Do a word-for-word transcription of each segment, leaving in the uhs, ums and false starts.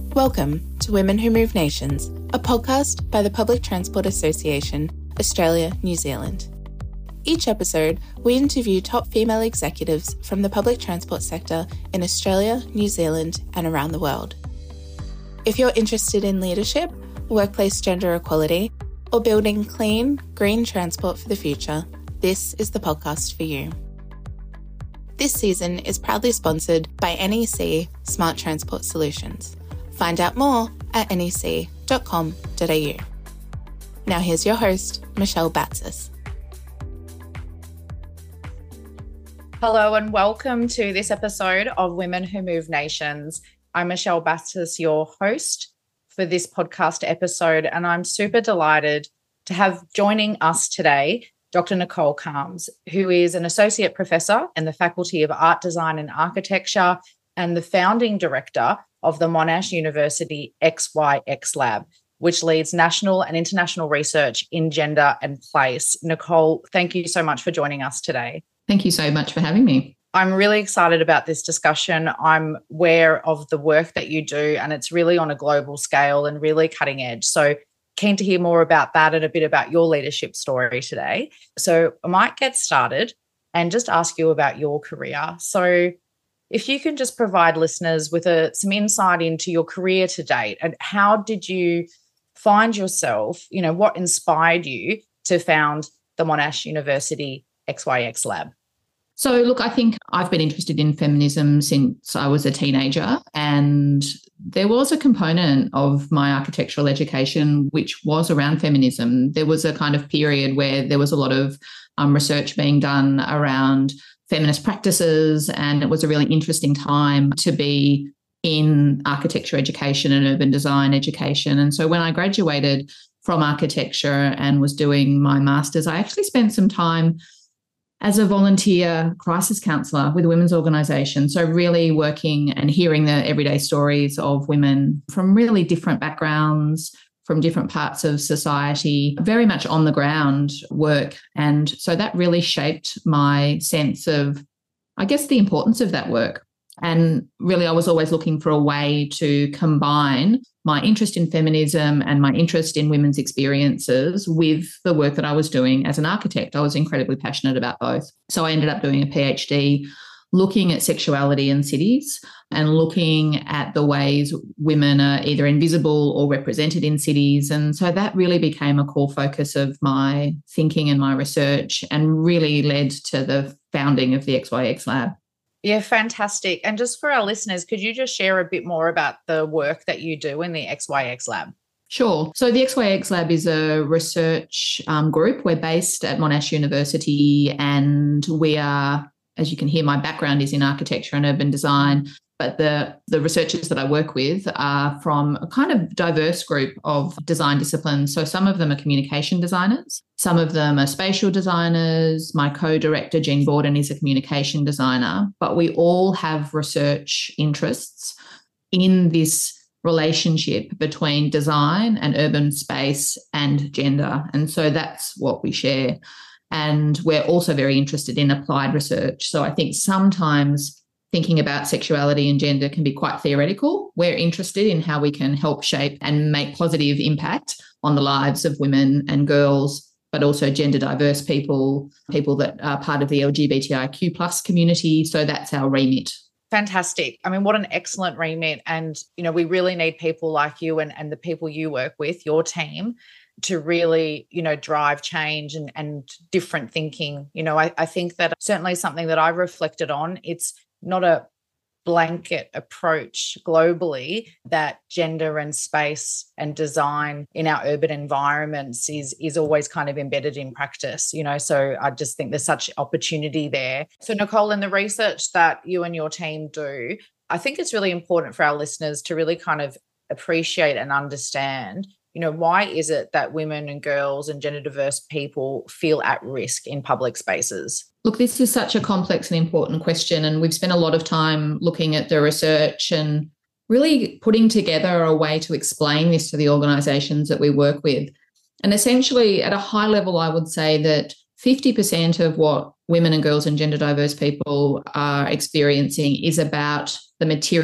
Welcome to Women Who Move Nations, a podcast by the Public Transport Association, Australia, New Zealand. Each episode, we interview top female executives from the public transport sector in Australia, New Zealand, and around the world. If you're interested in leadership, workplace gender equality, or building clean, green transport for the future, this is the podcast for you. This season is proudly sponsored by N E C Smart Transport Solutions. Find out more at N E C dot com dot A U. Now here's your host, Michelle Batsis. Hello and welcome to this episode of Women Who Move Nations. I'm Michelle Batsis, your host for this podcast episode, and I'm super delighted to have joining us today Doctor Nicole Calmes, who is an associate professor in the Faculty of Art, Design and Architecture and the founding director of the Monash University X Y X Lab, which leads national and international research in gender and place. Nicole, thank you so much for joining us today. Thank you so much for having me. I'm really excited about this discussion. I'm aware of the work that you do, and it's really on a global scale and really cutting edge. So keen to hear more about that and a bit about your leadership story today. So I might get started and just ask you about your career. So if you can just provide listeners with a, some insight into your career to date, and how did you find yourself, you know, what inspired you to found the Monash University X Y X Lab? So, look, I think I've been interested in feminism since I was a teenager, and there was a component of my architectural education which was around feminism. There was a kind of period where there was a lot of um, research being done around feminist practices, and it was a really interesting time to be in architecture education and urban design education. And so when I graduated from architecture and was doing my master's, I actually spent some time as a volunteer crisis counsellor with a women's organisation. So really working and hearing the everyday stories of women from really different backgrounds, from different parts of society, very much on the ground work. And so that really shaped my sense of, I guess, the importance of that work. And really, I was always looking for a way to combine my interest in feminism and my interest in women's experiences with the work that I was doing as an architect. I was incredibly passionate about both. So I ended up doing a PhD looking at sexuality in cities and looking at the ways women are either invisible or represented in cities. And so that really became a core focus of my thinking and my research, and really led to the founding of the X Y X Lab. Yeah, fantastic. And just for our listeners, could you just share a bit more about the work that you do in the X Y X Lab? Sure. So the X Y X Lab is a research um, group. We're based at Monash University, and we are, as you can hear, my background is in architecture and urban design, but the, the researchers that I work with are from a kind of diverse group of design disciplines. So some of them are communication designers, some of them are spatial designers. My co-director, Jean Borden, is a communication designer, but we all have research interests in this relationship between design and urban space and gender. And so that's what we share. And we're also very interested in applied research. So I think sometimes thinking about sexuality and gender can be quite theoretical. We're interested in how we can help shape and make positive impact on the lives of women and girls, but also gender diverse people, people that are part of the L G B T I Q plus community. So that's our remit. Fantastic. I mean, what an excellent remit. And, you know, we really need people like you and, and the people you work with, your team, to really, you know, drive change and, and different thinking. You know, I, I think that certainly something that I've reflected on, it's not a blanket approach globally that gender and space and design in our urban environments is, is always kind of embedded in practice, you know, so I just think there's such opportunity there. So Nicole, in the research that you and your team do, I think it's really important for our listeners to really kind of appreciate and understand, you know, why is it that women and girls and gender diverse people feel at risk in public spaces? Look, this is such a complex and important question, and we've spent a lot of time looking at the research and really putting together a way to explain this to the organisations that we work with. And essentially, at a high level, I would say that fifty percent of what women and girls and gender diverse people are experiencing is about the material of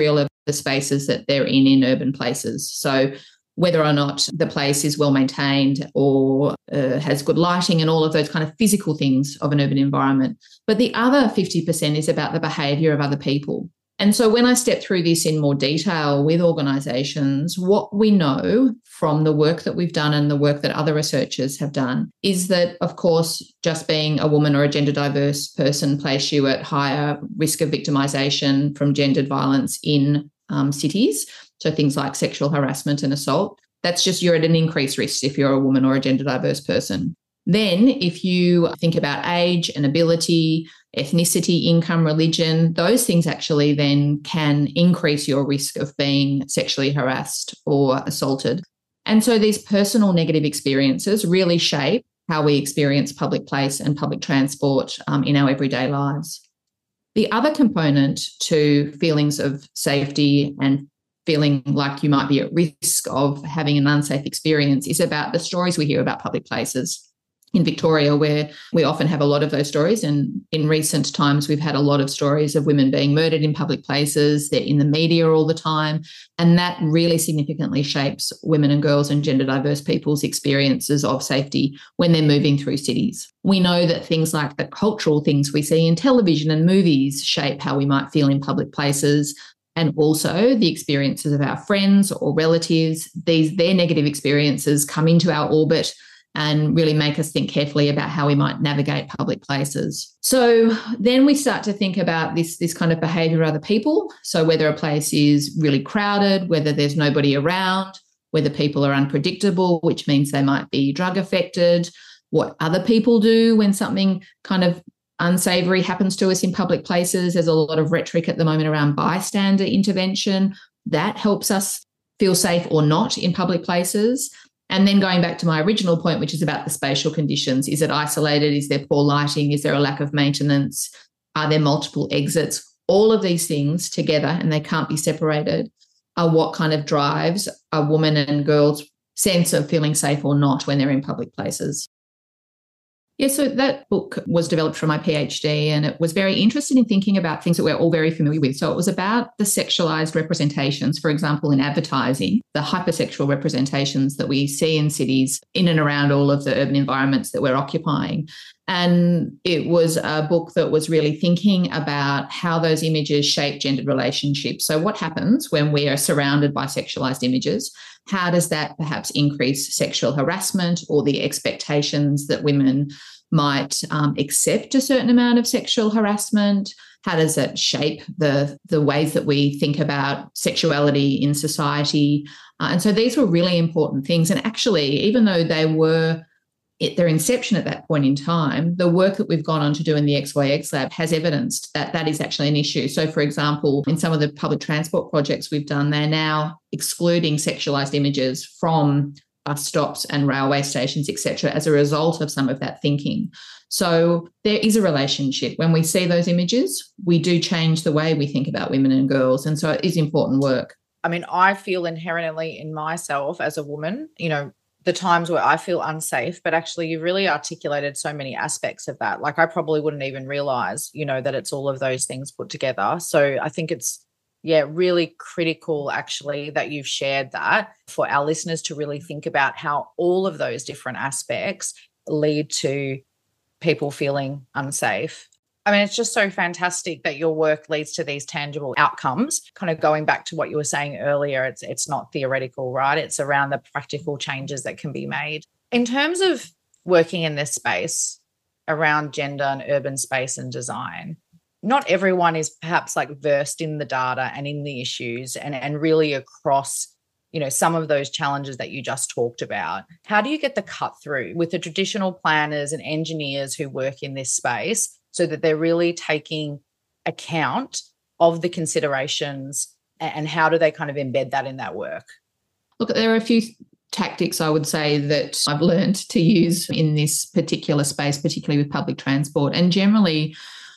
the spaces that they're in in urban places. So whether or not the place is well maintained or uh, has good lighting and all of those kind of physical things of an urban environment. But the other fifty percent is about the behaviour of other people. And so when I step through this in more detail with organisations, what we know from the work that we've done and the work that other researchers have done is that, of course, just being a woman or a gender diverse person places you at higher risk of victimisation from gendered violence in um, cities. So things like sexual harassment and assault. That's just you're at an increased risk if you're a woman or a gender diverse person. Then if you think about age and ability, ethnicity, income, religion, those things actually then can increase your risk of being sexually harassed or assaulted. And so these personal negative experiences really shape how we experience public place and public transport um, in our everyday lives. The other component to feelings of safety and feeling like you might be at risk of having an unsafe experience is about the stories we hear about public places. In Victoria, where we often have a lot of those stories, and in recent times we've had a lot of stories of women being murdered in public places. They're in the media all the time, and that really significantly shapes women and girls and gender diverse people's experiences of safety when they're moving through cities. We know that things like the cultural things we see in television and movies shape how we might feel in public places, and also the experiences of our friends or relatives. These their negative experiences come into our orbit and really make us think carefully about how we might navigate public places. So then we start to think about this, this kind of behaviour of other people. So whether a place is really crowded, whether there's nobody around, whether people are unpredictable, which means they might be drug affected, what other people do when something kind of unsavoury happens to us in public places. There's a lot of rhetoric at the moment around bystander intervention. That helps us feel safe or not in public places. And then going back to my original point, which is about the spatial conditions. Is it isolated? Is there poor lighting? Is there a lack of maintenance? Are there multiple exits? All of these things together, and they can't be separated, are what kind of drives a woman and girl's sense of feeling safe or not when they're in public places. Yeah, so that book was developed for my PhD, and it was very interested in thinking about things that we're all very familiar with. So it was about the sexualised representations, for example, in advertising, the hypersexual representations that we see in cities in and around all of the urban environments that we're occupying. And it was a book that was really thinking about how those images shape gendered relationships. So what happens when we are surrounded by sexualised images? How does that perhaps increase sexual harassment or the expectations that women might um, accept a certain amount of sexual harassment? How does it shape the, the ways that we think about sexuality in society? Uh, and so these were really important things. And actually, even though they were at their inception at that point in time, the work that we've gone on to do in the X Y X lab has evidenced that that is actually an issue. So, for example, in some of the public transport projects we've done, they're now excluding sexualised images from bus stops and railway stations, et cetera, as a result of some of that thinking. So there is a relationship. When we see those images, we do change the way we think about women and girls. And so it is important work. I mean, I feel inherently in myself as a woman, you know, the times where I feel unsafe, but actually you really articulated so many aspects of that. Like I probably wouldn't even realize, you know, that it's all of those things put together. So I think it's, yeah, really critical actually that you've shared that for our listeners to really think about how all of those different aspects lead to people feeling unsafe. I mean, it's just so fantastic that your work leads to these tangible outcomes. Kind of going back to what you were saying earlier, it's it's not theoretical, right? It's around the practical changes that can be made. In terms of working in this space around gender and urban space and design, not everyone is perhaps like versed in the data and in the issues and, and really across, you know, some of those challenges that you just talked about. How do you get the cut through with the traditional planners and engineers who work in this space so that they're really taking account of the considerations, and how do they kind of embed that in that work? Look, there are a few tactics I would say that I've learned to use in this particular space, particularly with public transport. And generally,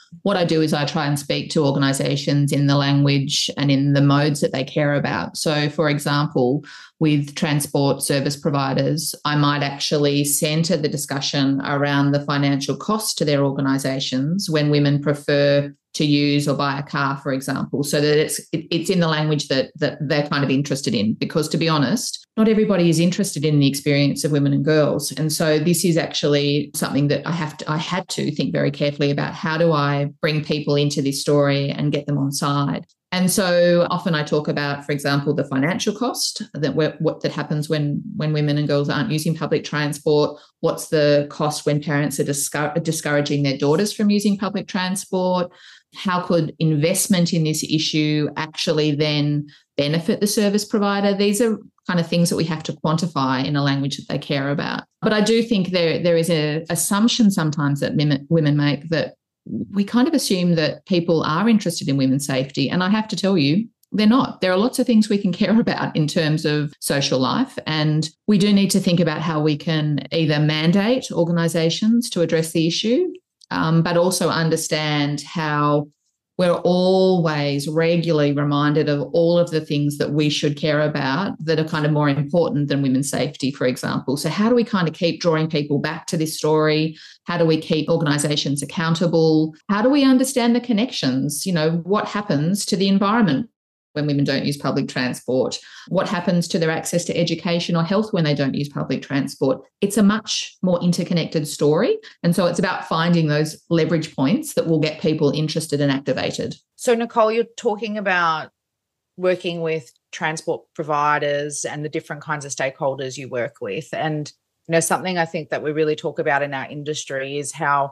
what I do is I try and speak to organisations in the language and in the modes that they care about. So, for example, with transport service providers, I might actually centre the discussion around the financial cost to their organisations when women prefer to use or buy a car, for example, so that it's it, it's in the language that that they're kind of interested in. Because, to be honest, not everybody is interested in the experience of women and girls, and so this is actually something that I have to I had to think very carefully about. How do I bring people into this story and get them on side? And so often I talk about, for example, the financial cost that what that happens when when women and girls aren't using public transport. What's the cost when parents are discour- discouraging their daughters from using public transport? How could investment in this issue actually then benefit the service provider? These are kind of things that we have to quantify in a language that they care about. But I do think there there is an assumption sometimes that women, women make that we kind of assume that people are interested in women's safety. And I have to tell you, they're not. There are lots of things we can care about in terms of social life. And we do need to think about how we can either mandate organisations to address the issue, um, but also understand how we're always regularly reminded of all of the things that we should care about that are kind of more important than women's safety, for example. So how do we kind of keep drawing people back to this story? How do we keep organisations accountable? How do we understand the connections? You know, what happens to the environment when women don't use public transport? What happens to their access to education or health when they don't use public transport? It's a much more interconnected story. And so it's about finding those leverage points that will get people interested and activated. So, Nicole, you're talking about working with transport providers and the different kinds of stakeholders you work with. And, you know, something I think that we really talk about in our industry is how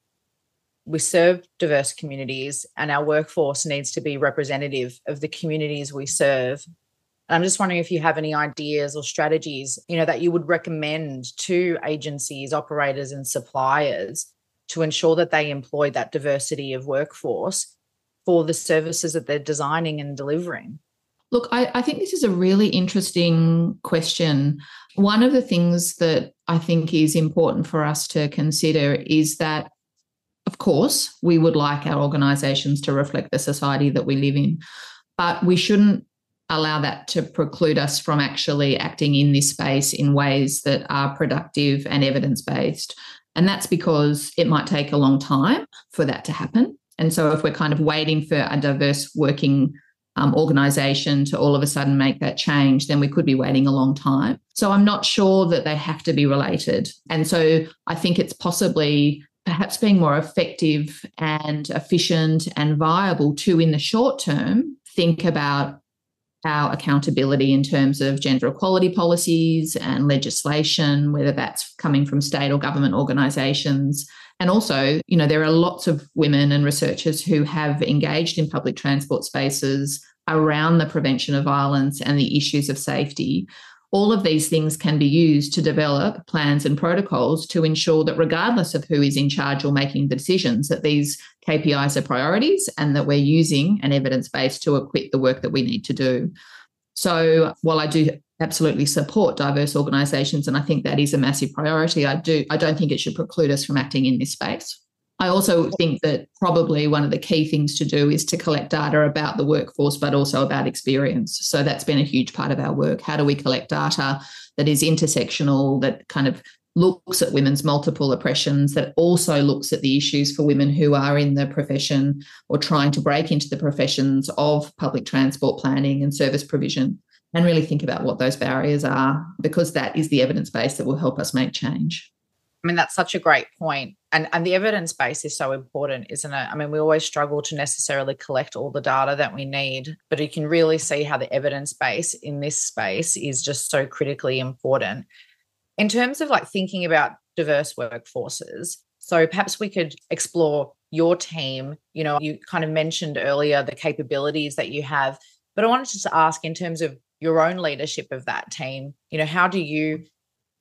we serve diverse communities and our workforce needs to be representative of the communities we serve. And I'm just wondering if you have any ideas or strategies, you know, that you would recommend to agencies, operators and suppliers to ensure that they employ that diversity of workforce for the services that they're designing and delivering. Look, I, I think this is a really interesting question. One of the things that I think is important for us to consider is that, of course, we would like our organisations to reflect the society that we live in, but we shouldn't allow that to preclude us from actually acting in this space in ways that are productive and evidence-based. And that's because it might take a long time for that to happen. And so if we're kind of waiting for a diverse working um, organisation to all of a sudden make that change, then we could be waiting a long time. So I'm not sure that they have to be related. And so I think it's possibly perhaps being more effective and efficient and viable to, in the short term, think about our accountability in terms of gender equality policies and legislation, whether that's coming from state or government organisations. And also, you know, there are lots of women and researchers who have engaged in public transport spaces around the prevention of violence and the issues of safety. All of these things can be used to develop plans and protocols to ensure that regardless of who is in charge or making the decisions, that these K P Is are priorities and that we're using an evidence base to equip the work that we need to do. So while I do absolutely support diverse organisations, and I think that is a massive priority, I do I don't think it should preclude us from acting in this space. I also think that probably one of the key things to do is to collect data about the workforce, but also about experience. So that's been a huge part of our work. How do we collect data that is intersectional, that kind of looks at women's multiple oppressions, that also looks at the issues for women who are in the profession or trying to break into the professions of public transport planning and service provision, and really think about what those barriers are, because that is the evidence base that will help us make change. I mean, that's such a great point. And, and the evidence base is so important, isn't it? I mean, we always struggle to necessarily collect all the data that we need, but you can really see how the evidence base in this space is just so critically important. In terms of like thinking about diverse workforces, so perhaps we could explore your team. You know, you kind of mentioned earlier the capabilities that you have, but I wanted to ask in terms of your own leadership of that team, you know, how do you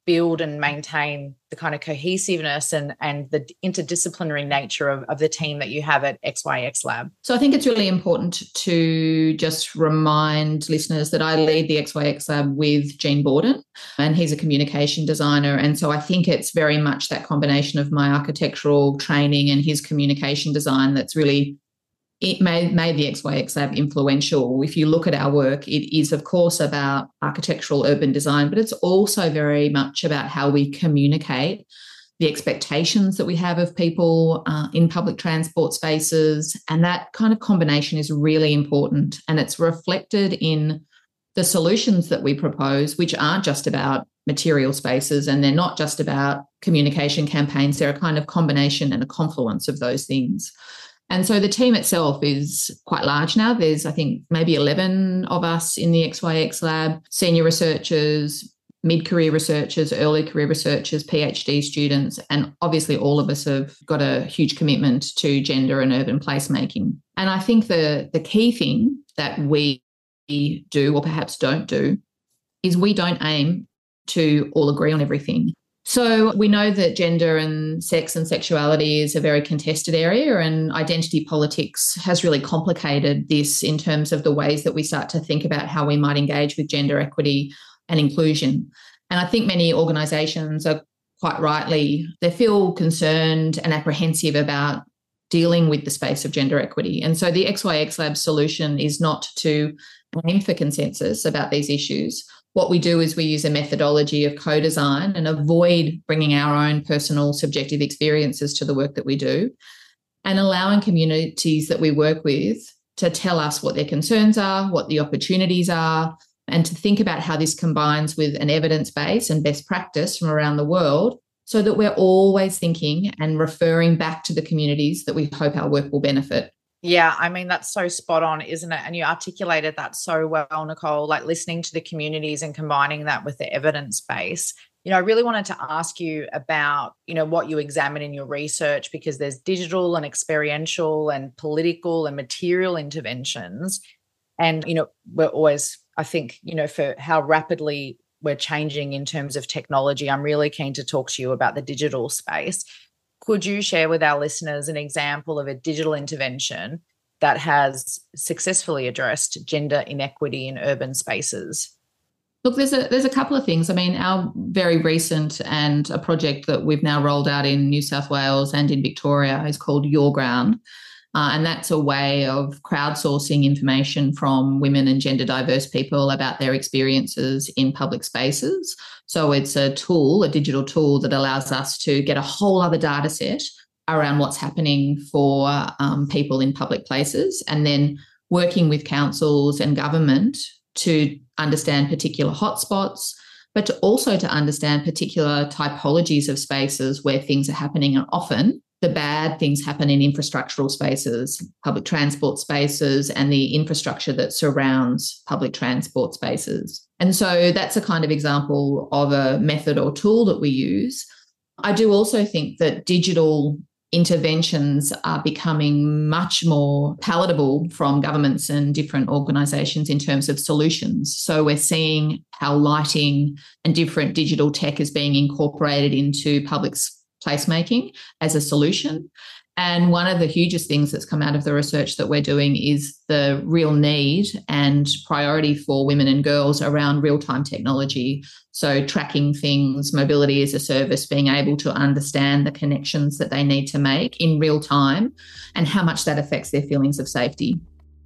build and maintain the kind of cohesiveness and, and the interdisciplinary nature of, of the team that you have at X Y X Lab? So I think it's really important to just remind listeners that I lead the X Y X Lab with Gene Borden, and he's a communication designer. And so I think it's very much that combination of my architectural training and his communication design that's really it made, made the X Y X Lab influential. If you look at our work, it is, of course, about architectural urban design, but it's also very much about how we communicate the expectations that we have of people uh, in public transport spaces. And that kind of combination is really important. And it's reflected in the solutions that we propose, which aren't just about material spaces and they're not just about communication campaigns. They're a kind of combination and a confluence of those things. And so the team itself is quite large now. There's, I think, maybe eleven of us in the X Y X Lab, senior researchers, mid-career researchers, early career researchers, PhD students, and obviously all of us have got a huge commitment to gender and urban placemaking. And I think the, the key thing that we do, or perhaps don't do, is we don't aim to all agree on everything. So we know that gender and sex and sexuality is a very contested area, and identity politics has really complicated this in terms of the ways that we start to think about how we might engage with gender equity and inclusion. And I think many organisations are quite rightly, they feel concerned and apprehensive about dealing with the space of gender equity. And so the X Y X Lab solution is not to aim for consensus about these issues. What we do is we use a methodology of co-design and avoid bringing our own personal subjective experiences to the work that we do, and allowing communities that we work with to tell us what their concerns are, what the opportunities are, and to think about how this combines with an evidence base and best practice from around the world, so that we're always thinking and referring back to the communities that we hope our work will benefit. Yeah, I mean, that's so spot on, isn't it? And you articulated that so well, Nicole, like listening to the communities and combining that with the evidence base. You know, I really wanted to ask you about, you know, what you examine in your research, because there's digital and experiential and political and material interventions. And, you know, we're always, I think, you know, for how rapidly we're changing in terms of technology, I'm really keen to talk to you about the digital space. Could you share with our listeners an example of a digital intervention that has successfully addressed gender inequity in urban spaces? Look, there's a there's a couple of things. I mean, our very recent and a project that we've now rolled out in New South Wales and in Victoria is called Your Ground. Uh, and that's a way of crowdsourcing information from women and gender diverse people about their experiences in public spaces. So it's a tool, a digital tool that allows us to get a whole other data set around what's happening for um, people in public places, and then working with councils and government to understand particular hotspots, but to also to understand particular typologies of spaces where things are happening. And often the bad things happen in infrastructural spaces, public transport spaces, and the infrastructure that surrounds public transport spaces. And so that's a kind of example of a method or tool that we use. I do also think that digital interventions are becoming much more palatable from governments and different organisations in terms of solutions. So we're seeing how lighting and different digital tech is being incorporated into public placemaking as a solution. And one of the hugest things that's come out of the research that we're doing is the real need and priority for women and girls around real-time technology. So tracking things, mobility as a service, being able to understand the connections that they need to make in real time and how much that affects their feelings of safety.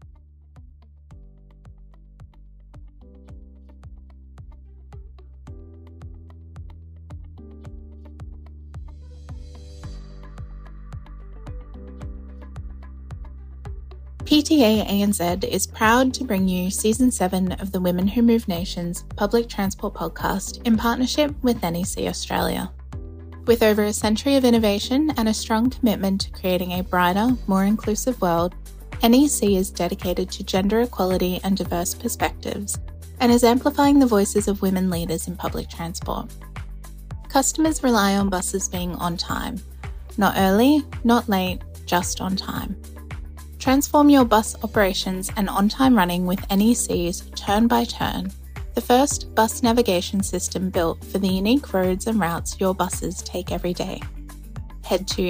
P T A A N Z is proud to bring you Season seven of the Women Who Move Nations public transport podcast in partnership with N E C Australia. With over a century of innovation and a strong commitment to creating a brighter, more inclusive world, N E C is dedicated to gender equality and diverse perspectives and is amplifying the voices of women leaders in public transport. Customers rely on buses being on time. Not early, not late, just on time. Transform your bus operations and on-time running with N E C's Turn by Turn, the first bus navigation system built for the unique roads and routes your buses take every day. Head to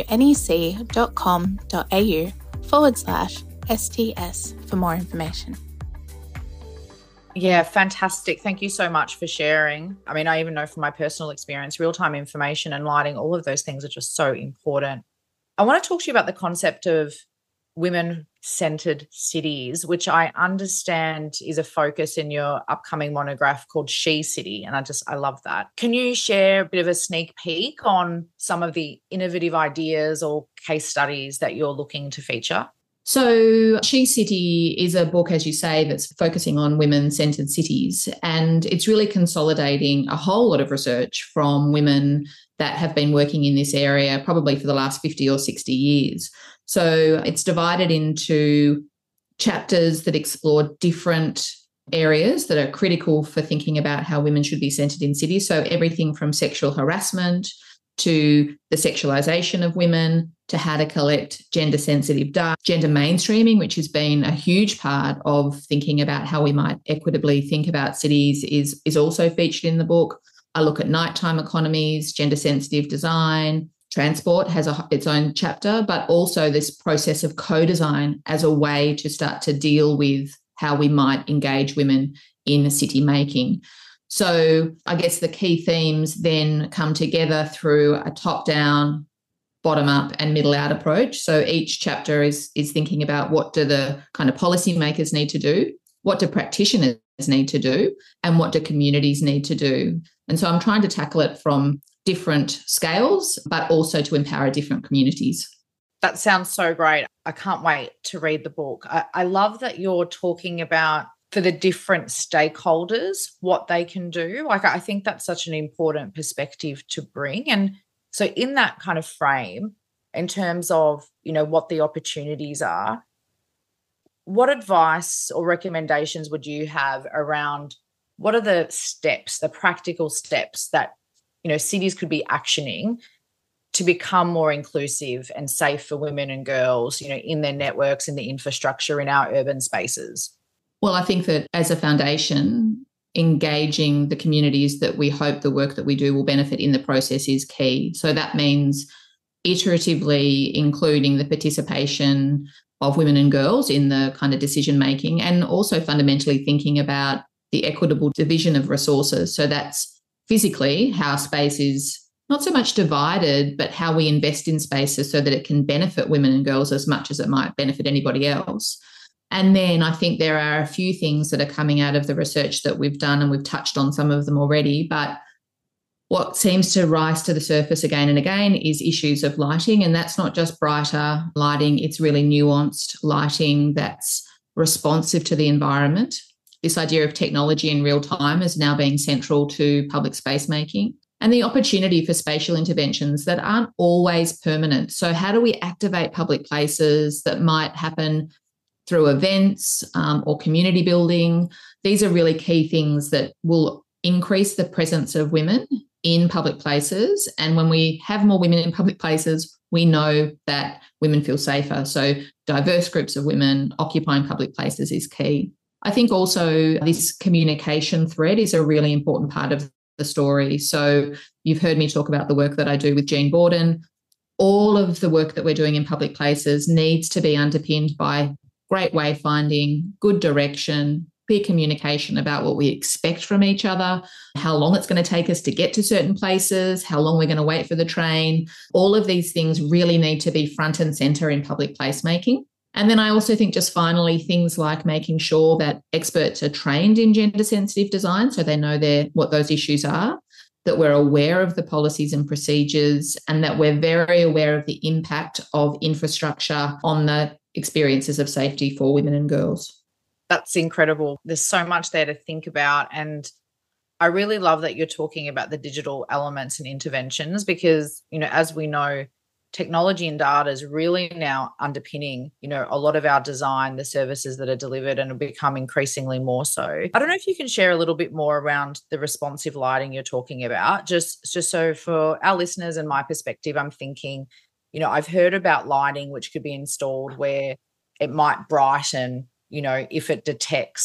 nec.com.au forward slash STS for more information. Yeah, fantastic. Thank you so much for sharing. I mean, I even know from my personal experience, real-time information and lighting, all of those things are just so important. I want to talk to you about the concept of women-centered cities, which I understand is a focus in your upcoming monograph called She City. And I just, I love that. Can you share a bit of a sneak peek on some of the innovative ideas or case studies that you're looking to feature? So She City is a book, as you say, that's focusing on women-centred cities, and it's really consolidating a whole lot of research from women that have been working in this area probably for the last fifty or sixty years. So it's divided into chapters that explore different areas that are critical for thinking about how women should be centred in cities. So everything from sexual harassment to the sexualisation of women, to how to collect gender-sensitive data, gender mainstreaming, which has been a huge part of thinking about how we might equitably think about cities, is, is also featured in the book. I look at nighttime economies, gender-sensitive design. Transport has a, its own chapter, but also this process of co-design as a way to start to deal with how we might engage women in city making. So I guess the key themes then come together through a top-down, bottom-up and middle-out approach. So each chapter is, is thinking about what do the kind of policymakers need to do, what do practitioners need to do, and what do communities need to do. And so I'm trying to tackle it from different scales, but also to empower different communities. That sounds so great. I can't wait to read the book. I, I love that you're talking about for the different stakeholders, what they can do. Like, I think that's such an important perspective to bring. And so in that kind of frame, in terms of, you know, what the opportunities are, what advice or recommendations would you have around what are the steps, the practical steps that, you know, cities could be actioning to become more inclusive and safe for women and girls, you know, in their networks, in the infrastructure, in our urban spaces? Well, I think that as a foundation, engaging the communities that we hope the work that we do will benefit in the process is key. So that means iteratively including the participation of women and girls in the kind of decision making, and also fundamentally thinking about the equitable division of resources. So that's physically how space is not so much divided, but how we invest in spaces so that it can benefit women and girls as much as it might benefit anybody else. And then I think there are a few things that are coming out of the research that we've done, and we've touched on some of them already, but what seems to rise to the surface again and again is issues of lighting. And that's not just brighter lighting, it's really nuanced lighting that's responsive to the environment. This idea of technology in real time is now being central to public space making, and the opportunity for spatial interventions that aren't always permanent. So how do we activate public places that might happen through events um, or community building? These are really key things that will increase the presence of women in public places. And when we have more women in public places, we know that women feel safer. So diverse groups of women occupying public places is key. I think also this communication thread is a really important part of the story. So you've heard me talk about the work that I do with Jean Borden. All of the work that we're doing in public places needs to be underpinned by great wayfinding, good direction, clear communication about what we expect from each other, how long it's going to take us to get to certain places, how long we're going to wait for the train. All of these things really need to be front and centre in public placemaking. And then I also think just finally things like making sure that experts are trained in gender-sensitive design so they know their, what those issues are, that we're aware of the policies and procedures, and that we're very aware of the impact of infrastructure on the experiences of safety for women and girls. That's incredible. There's so much there to think about. And I really love that you're talking about the digital elements and interventions because, you know, as we know, technology and data is really now underpinning, you know, a lot of our design, the services that are delivered, and will become increasingly more so. I don't know if you can share a little bit more around the responsive lighting you're talking about, just, just so for our listeners and my perspective, I'm thinking, you know, I've heard about lighting which could be installed where it might brighten, you know, if it detects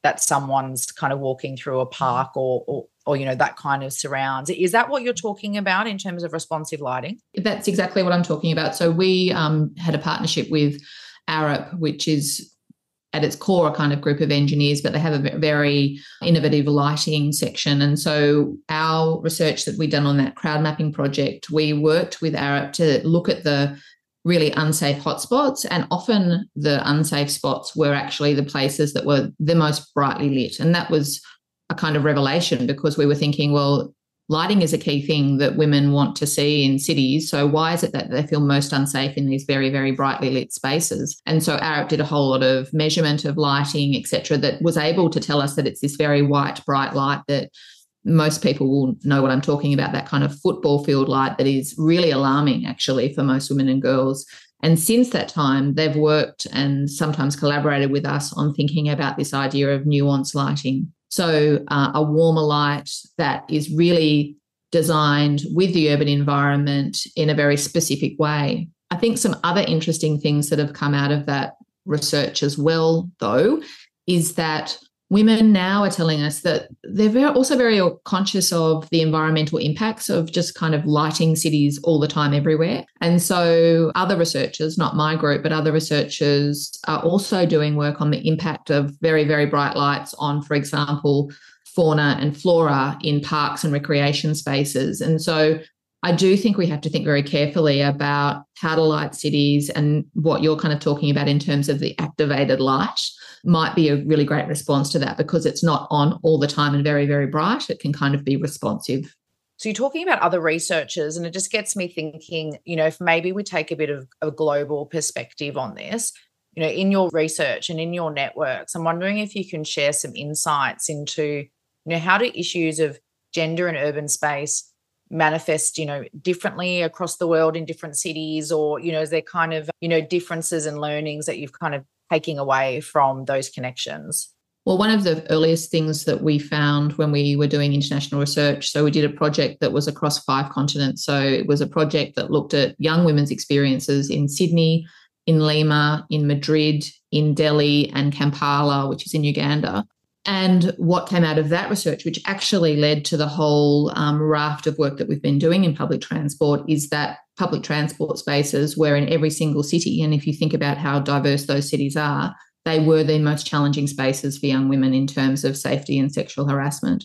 that someone's kind of walking through a park or, or, or, you know, that kind of surrounds. Is that what you're talking about in terms of responsive lighting? That's exactly what I'm talking about. So we um, had a partnership with Arup, which is at its core a kind of group of engineers, but they have a very innovative lighting section. And so our research that we've done on that crowd mapping project, we worked with Arup to look at the really unsafe hotspots, and often the unsafe spots were actually the places that were the most brightly lit. And that was a kind of revelation, because we were thinking, well, lighting is a key thing that women want to see in cities. So why is it that they feel most unsafe in these very, very brightly lit spaces? And so Arup did a whole lot of measurement of lighting, et cetera, that was able to tell us that it's this very white, bright light that most people will know what I'm talking about, that kind of football field light that is really alarming actually for most women and girls. And since that time, they've worked and sometimes collaborated with us on thinking about this idea of nuanced lighting. So uh, a warmer light that is really designed with the urban environment in a very specific way. I think some other interesting things that have come out of that research as well, though, is that women now are telling us that they're very, also very conscious of the environmental impacts of just kind of lighting cities all the time everywhere. And so other researchers, not my group, but other researchers are also doing work on the impact of very, very bright lights on, for example, fauna and flora in parks and recreation spaces. And so I do think we have to think very carefully about how to light cities, and what you're kind of talking about in terms of the activated light might be a really great response to that, because it's not on all the time and very, very bright. It can kind of be responsive. So you're talking about other researchers, and it just gets me thinking, you know, if maybe we take a bit of a global perspective on this, you know, in your research and in your networks, I'm wondering if you can share some insights into, you know, how do issues of gender and urban space manifest, you know, differently across the world in different cities, or, you know, is there kind of, you know, differences and learnings that you've kind of taking away from those connections? Well, one of the earliest things that we found when we were doing international research, so we did a project that was across five continents. So it was a project that looked at young women's experiences in Sydney, in Lima, in Madrid, in Delhi, and Kampala, which is in Uganda. And what came out of that research, which actually led to the whole um, raft of work that we've been doing in public transport, is that public transport spaces were in every single city. And if you think about how diverse those cities are, they were the most challenging spaces for young women in terms of safety and sexual harassment.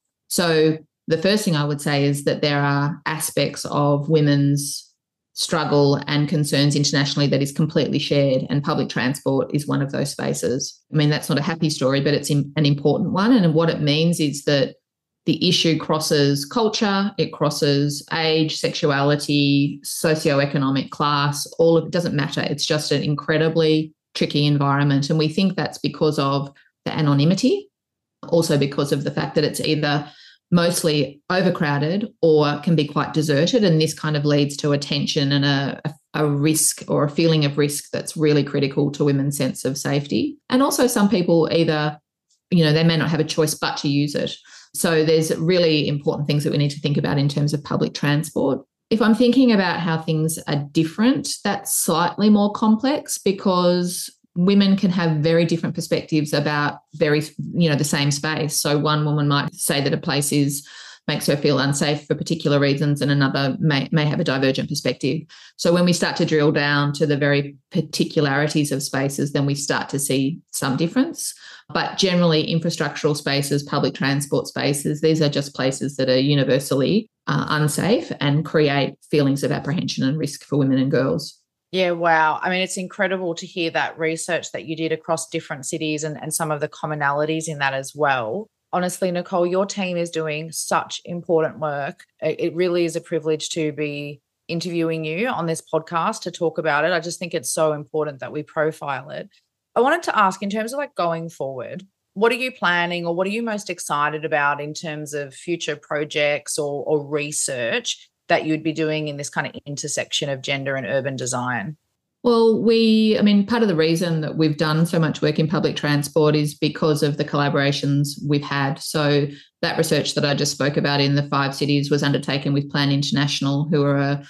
So the first thing I would say is that there are aspects of women's struggle and concerns internationally that is completely shared, and public transport is one of those spaces. I mean, that's not a happy story, but it's an important one. And what it means is that the issue crosses culture, it crosses age, sexuality, socioeconomic class, all of it doesn't matter. It's just an incredibly tricky environment. And we think that's because of the anonymity, also because of the fact that it's either mostly overcrowded or can be quite deserted. And this kind of leads to a tension and a, a risk, or a feeling of risk, that's really critical to women's sense of safety. And also some people either, you know, they may not have a choice but to use it. So there's really important things that we need to think about in terms of public transport. If I'm thinking about how things are different, that's slightly more complex, because women can have very different perspectives about very, you know, the same space. So one woman might say that a place is makes her feel unsafe for particular reasons, and another may, may have a divergent perspective. So when we start to drill down to the very particularities of spaces, then we start to see some difference. But generally, infrastructural spaces, public transport spaces, these are just places that are universally uh, unsafe and create feelings of apprehension and risk for women and girls. Yeah, wow. I mean, it's incredible to hear that research that you did across different cities, and, and some of the commonalities in that as well. Honestly, Nicole, your team is doing such important work. It really is a privilege to be interviewing you on this podcast to talk about it. I just think it's so important that we profile it. I wanted to ask, in terms of like going forward, what are you planning, or what are you most excited about in terms of future projects or, or research that you'd be doing in this kind of intersection of gender and urban design? Well, we, I mean, part of the reason that we've done so much work in public transport is because of the collaborations we've had. So that research that I just spoke about in the five cities was undertaken with Plan International, who are a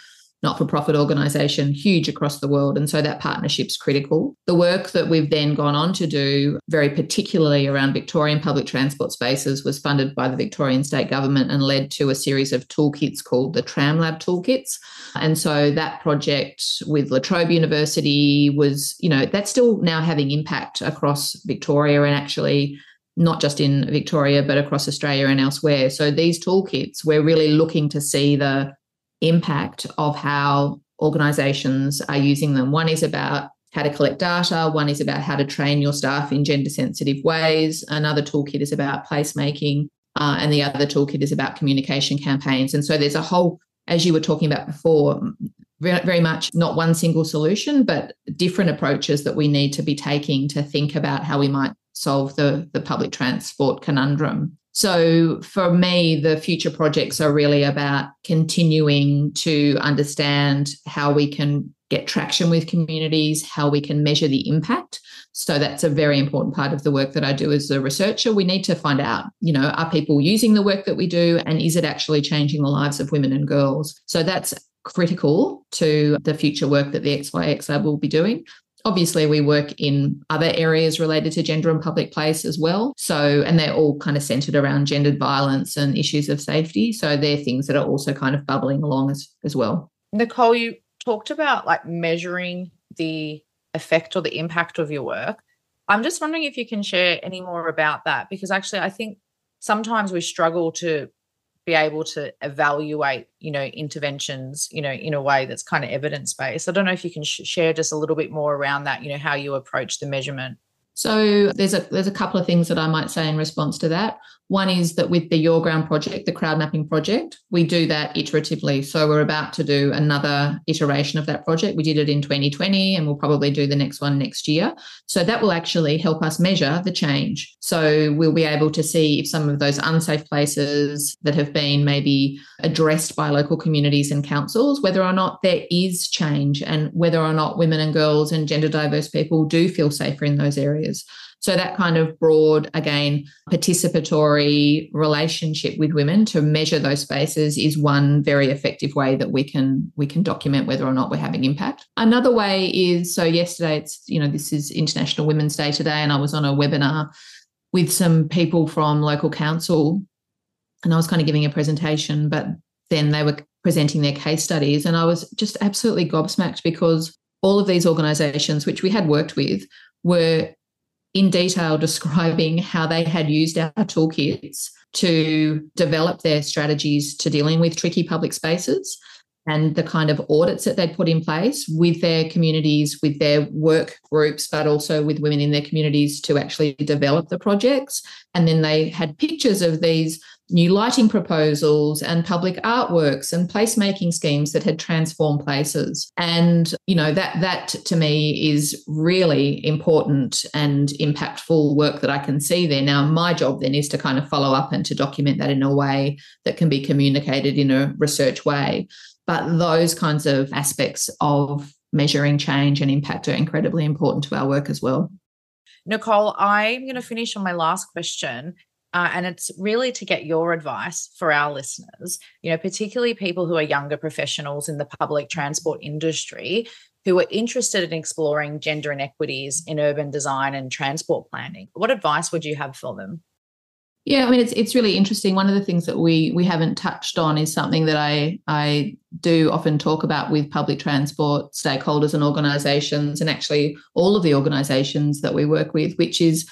not-for-profit organisation, huge across the world. And so that partnership's critical. The work that we've then gone on to do, very particularly around Victorian public transport spaces, was funded by the Victorian State Government and led to a series of toolkits called the TramLab toolkits. And so that project with La Trobe University was, you know, that's still now having impact across Victoria and actually not just in Victoria, but across Australia and elsewhere. So these toolkits, we're really looking to see the impact of how organisations are using them. One is about how to collect data. One is about how to train your staff in gender-sensitive ways. Another toolkit is about placemaking, uh, and the other toolkit is about communication campaigns. And so there's a whole, as you were talking about before, very much not one single solution, but different approaches that we need to be taking to think about how we might solve the, the public transport conundrum. So for me, the future projects are really about continuing to understand how we can get traction with communities, how we can measure the impact. So that's a very important part of the work that I do as a researcher. We need to find out, you know, are people using the work that we do, and is it actually changing the lives of women and girls? So that's critical to the future work that the X Y X Lab will be doing. Obviously, we work in other areas related to gender and public place as well. So, and they're all kind of centred around gendered violence and issues of safety. So they're things that are also kind of bubbling along as, as well. Nicole, you talked about like measuring the effect or the impact of your work. I'm just wondering if you can share any more about that, because actually I think sometimes we struggle to be able to evaluate, you know, interventions, you know, in a way that's kind of evidence-based. I don't know if you can sh- share just a little bit more around that, you know, how you approach the measurement. So there's a there's a couple of things that I might say in response to that. One is that with the Your Ground project, the crowd mapping project, we do that iteratively. So we're about to do another iteration of that project. We did it in twenty twenty and we'll probably do the next one next year. So that will actually help us measure the change. So we'll be able to see if some of those unsafe places that have been maybe addressed by local communities and councils, whether or not there is change and whether or not women and girls and gender diverse people do feel safer in those areas. So that kind of broad, again, participatory relationship with women to measure those spaces is one very effective way that we can we can document whether or not we're having impact. Another way is, so yesterday, it's, you know, this is International Women's Day today, and I was on a webinar with some people from local council, and I was kind of giving a presentation, but then they were presenting their case studies, and I was just absolutely gobsmacked because all of these organisations, which we had worked with, were in detail describing how they had used our toolkits to develop their strategies to dealing with tricky public spaces and the kind of audits that they'd put in place with their communities, with their work groups, but also with women in their communities to actually develop the projects. And then they had pictures of these new lighting proposals and public artworks and placemaking schemes that had transformed places. And, you know, that that to me is really important and impactful work that I can see there. Now, my job then is to kind of follow up and to document that in a way that can be communicated in a research way. But those kinds of aspects of measuring change and impact are incredibly important to our work as well. Nicole, I'm going to finish on my last question. Uh, and it's really to get your advice for our listeners, you know, particularly people who are younger professionals in the public transport industry who are interested in exploring gender inequities in urban design and transport planning. What advice would you have for them? Yeah, I mean, it's it's really interesting. One of the things that we we haven't touched on is something that I I do often talk about with public transport stakeholders and organisations, and actually all of the organisations that we work with, which is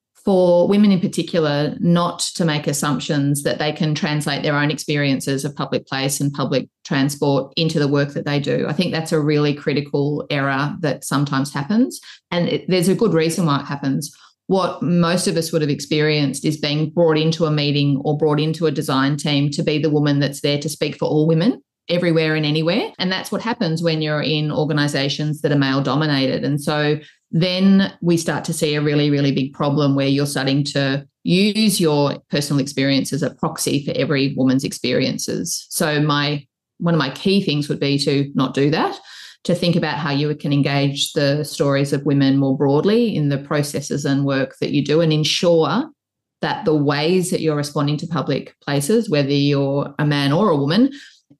for women in particular, not to make assumptions that they can translate their own experiences of public place and public transport into the work that they do. I think that's a really critical error that sometimes happens, and it, there's a good reason why it happens. What most of us would have experienced is being brought into a meeting or brought into a design team to be the woman that's there to speak for all women everywhere and anywhere. And that's what happens when you're in organisations that are male dominated. And so then we start to see a really, really big problem where you're starting to use your personal experience as a proxy for every woman's experiences. So my one of my key things would be to not do that, to think about how you can engage the stories of women more broadly in the processes and work that you do, and ensure that the ways that you're responding to public places, whether you're a man or a woman,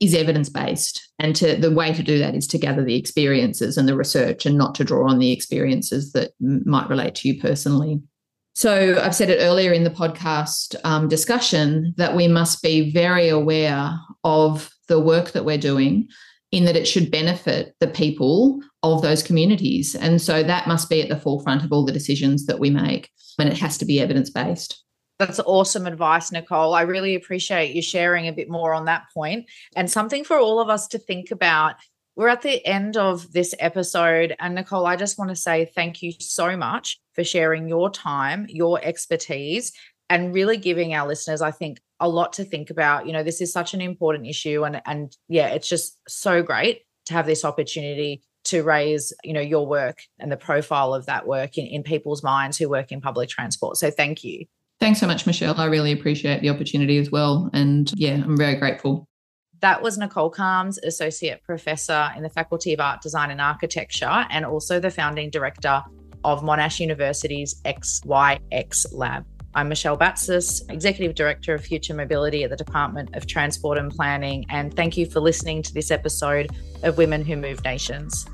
is evidence-based. And to, the way to do that is to gather the experiences and the research and not to draw on the experiences that m- might relate to you personally. So I've said it earlier in the podcast um, discussion that we must be very aware of the work that we're doing, in that it should benefit the people of those communities. And so that must be at the forefront of all the decisions that we make, and it has to be evidence-based. That's awesome advice, Nicole. I really appreciate you sharing a bit more on that point, and something for all of us to think about. We're at the end of this episode, and Nicole, I just want to say thank you so much for sharing your time, your expertise, and really giving our listeners, I think, a lot to think about. You know, this is such an important issue, and and yeah, it's just so great to have this opportunity to raise, you know, your work and the profile of that work in, in people's minds who work in public transport. So thank you. Thanks so much, Michelle. I really appreciate the opportunity as well. And yeah, I'm very grateful. That was Nicole Calmes, Associate Professor in the Faculty of Art, Design and Architecture, and also the founding director of Monash University's X Y X Lab. I'm Michelle Batsis, Executive Director of Future Mobility at the Department of Transport and Planning, and thank you for listening to this episode of Women Who Move Nations.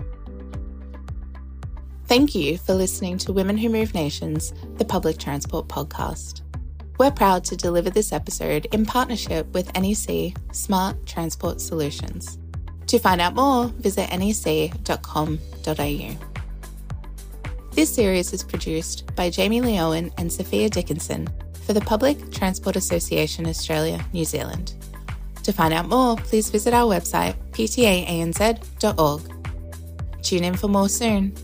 Thank you for listening to Women Who Move Nations, the Public Transport Podcast. We're proud to deliver this episode in partnership with N E C Smart Transport Solutions. To find out more, visit N E C dot com dot a u. This series is produced by Jamie Leowen and Sophia Dickinson for the Public Transport Association Australia, New Zealand. To find out more, please visit our website p t a a n z dot org. Tune in for more soon.